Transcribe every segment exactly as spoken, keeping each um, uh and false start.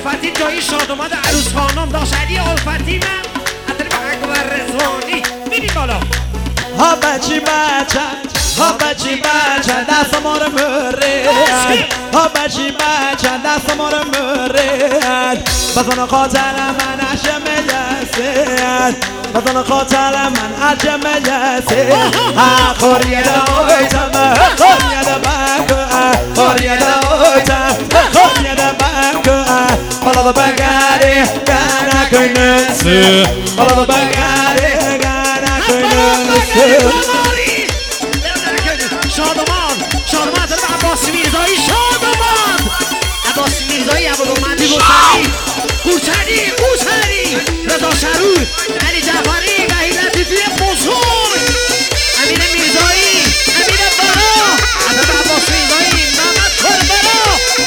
الفتی جایی شاد اومده عروس خانم داشت علی الفتی من حتی به اکبر رزوانی میریم بالا ها بچی بچه ها بچی بچه دست ما رو مرد ها بچی بچه دست ما رو مرد بزن قاتل من عجم یسید بزن قاتل من عجم یسید ها خوریه دویتم خوریه دویتم خوریه دویتم خوریه دویتم بالا دو بگری گنه کنسی بالا دو بگری گنه کنسی شادمان شادمان در عباس میرزایی شادمان عباس میرزایی عبدالمندی گوسری گوسری گوسری رضا شرور علی جعفری وحید لطیفی بزرگ امیر میرزایی امیر برا عبد عباس میرزایی محمد کربرا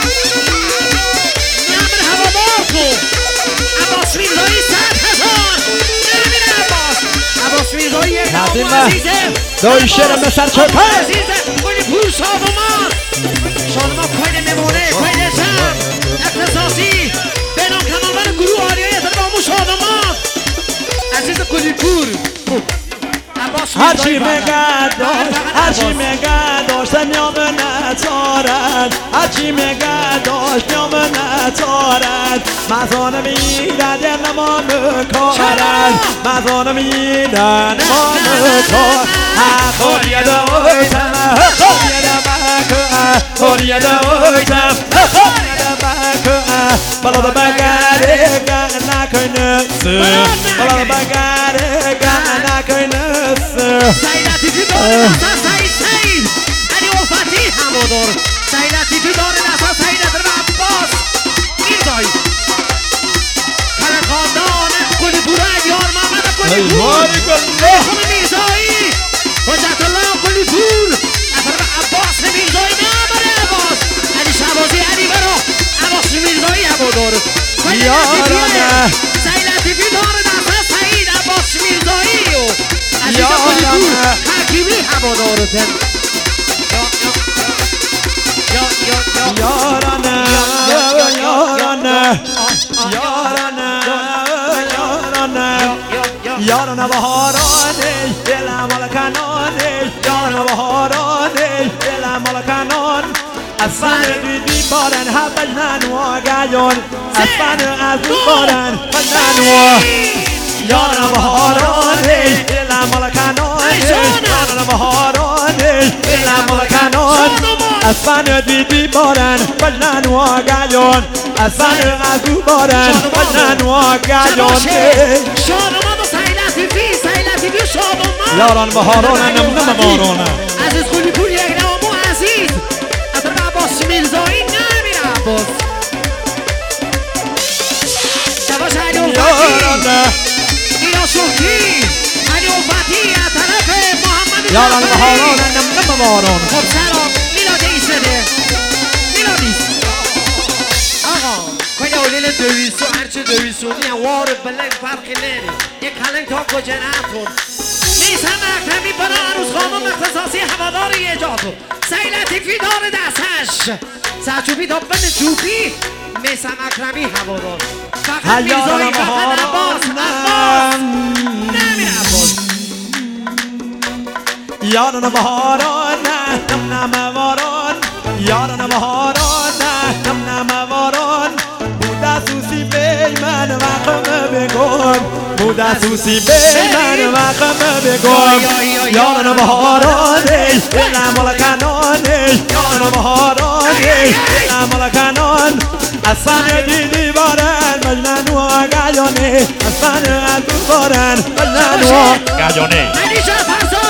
نمر هوادارکو عباس میرزایی صد هزار امیر عباس عباس میرزایی اقدام عزیزه دوی شرم سر چوپه پول شادمان شادمان کویل نمونه کویل شم اختصاصی بینام کمالور گروه آریای اتبامو شادمان عزیز کلی پور هرچی مگه داشت هرچی مگه داشت نیام نتارد هرچی مگه داشت نیام نتارد مزانه میدن یه نما مکارد مزانه میدن نما مکارد خوریه دویتم خوریه دویتم خوریه دویتم خوریه دویتم بالا دو بگره گنه کنسی بالا دو بگره گنه کنسی سعید لطیفی داره نصر سعید سعید علی الفتی همادار سعید لطیفی داره نصر سعید در عباس میرزایی کل خاندان کلی پوره یار محمد کلی پور خون میرزایی حجت الله کلی پور اثر عباس میرزایی نامر عباس علی شبازی علی برا عباس میرزایی همادار یارانه سعید لطیفی داره نصر سعید عباس میرزایی و عزیز کلی پور ترکیبی هوادارتن یارانه یارانه یارانه یارانه یارانه بهارانه دلم مال کنانه یارانه بهارانه دلم مال کنان اصلا دیدی بارن هبجنن و گیان اصلا از بارن بجنن و یارانه بهارانه دلم مال کنانه یارانه بهارانه دلم مال کنان اصلا دیدی بارن بجنن و گیان اصلا از بارن بجنن و گیان شادمان و سعید لطیفی سعید لطیفی و شادمان یاران بهارانه نم نم بارانه عزیز کلی پور یک نامو عزیز اصلا عباس میرزایی نمیر عباس شباش علی الفتی اینا شوکی علی الفتی از طرف محمد یاران بهارانه نم نم بارانه خب سلام میلاد ایستده میلاد ایست آقا کنه اولیل دویسو هرچه دویسونی وار بلنگ فرقی نمی یک کلنگ تا کجا نتون نیسم اکرمی برا عروس خانم اختصاصی هوادار یه جاتون سعید لطیفی داره دستش سرچوبی تا بن چوبی میسم اکرمی هوادار فقط میرزایی فقط عباس عباس نمیر عباس یاران بهارانه نم نم باران یاران بهارانه نم نم باران بوده سوسی بی من وقم بگم بوده سوسی بی من وقم بگم یاران بهارانه دلم مال کنانه یاران بهارانه دلم مال کنان اصلا دیدی بارن مجنن و گیانه اصلا از بارن مجنن و گیانه علی جعفر